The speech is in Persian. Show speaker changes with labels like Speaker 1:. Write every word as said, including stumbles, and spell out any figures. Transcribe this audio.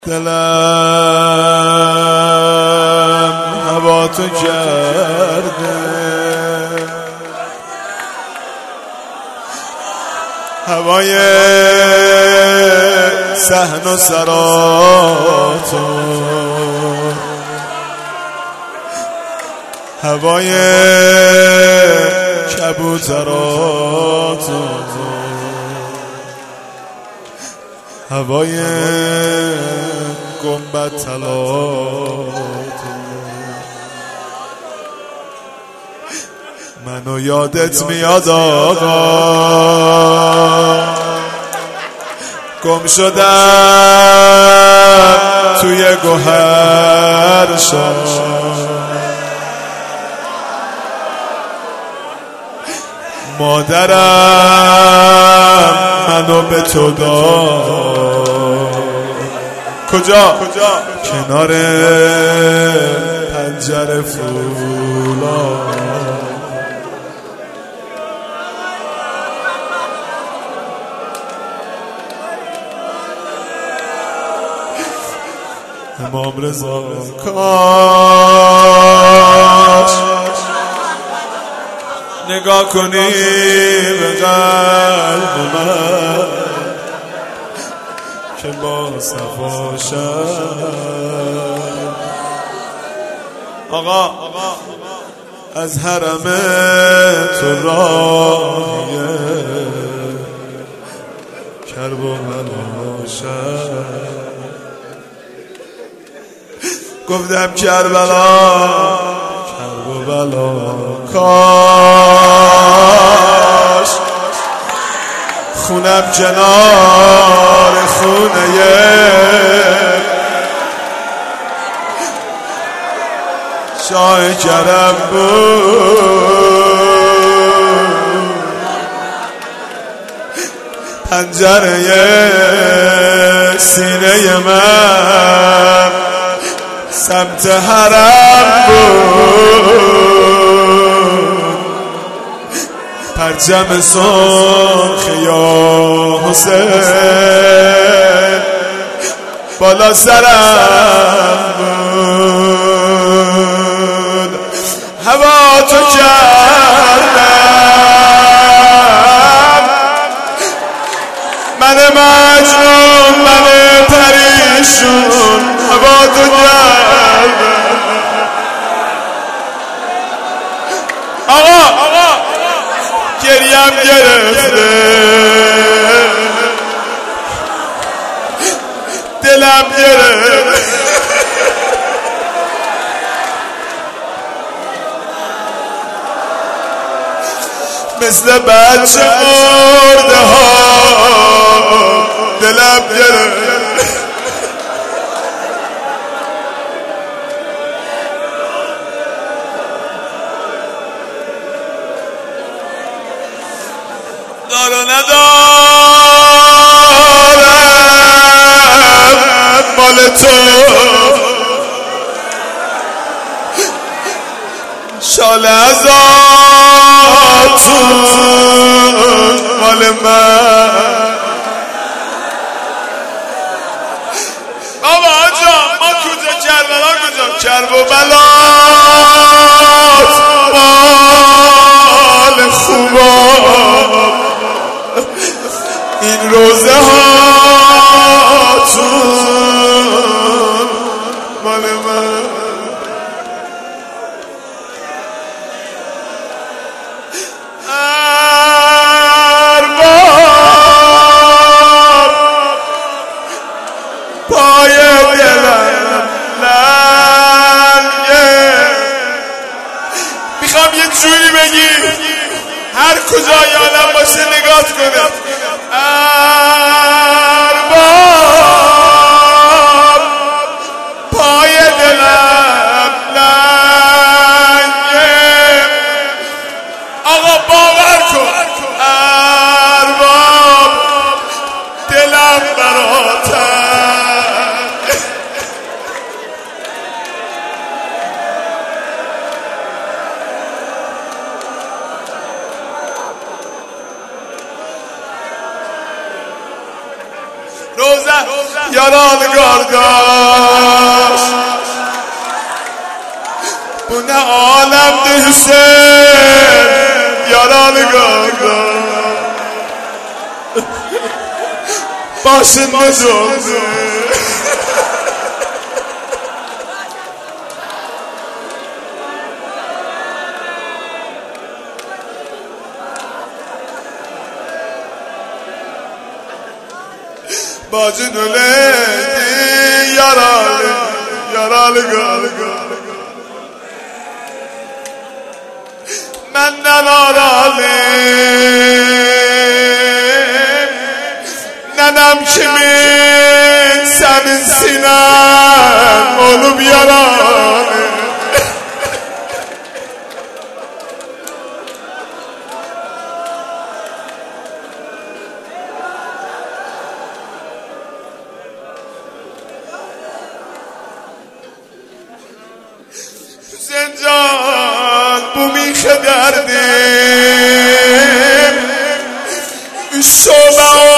Speaker 1: دلم هوا تو کرده، هوای صحن و سراتو، هوای کبوتراتو، هوای گنبد طلاتو. منو یادت میاد آقا، گم شدم توی گوهر شاه، مادرم منو به تو داد. کجا؟ کنار پنجره فولاد. امام رضا کاش نگاه کنی به قلب من که با صفا شد. آقا از حرم تو راهیه کرب و بلا شد. گفتم کربلا کرب و بلا، کاش خونم کنار خونه شاه کرم بود، پنجره سینه من سمت حرم بود. پرچم سرخ یا حسین بالا سرم بود. هوا تو کردم من مجنون، من پریشون، هوا تو کردم. آقا گریم گرفته، دلم گرفته، مثل بچه مرده ها دلم گرفته. دار و ندارم مال تو، شال ازاتون مال من. بابا جان ما کجا کربلا کجا؟ کرب و بلات مال خوبا، این روزه هاتون مال من. ارباب پای دلم لنگه، میخوام یه جوری بگی هر کجا یادم باشه نگاه کنم. ارباب پای دلم لنگه، آقا باور کن ارباب دلم براتن. روزه یاران kardeş. Bu ne alemdi Hüseyin, yaralı kardeş. Başın ne oldu? Bacın öleydi, yaralı, yaralı kardeş. Menden aralım, nenem kimin, senin sinen olup yaralı. Zencan bu mixe derdim, üç sola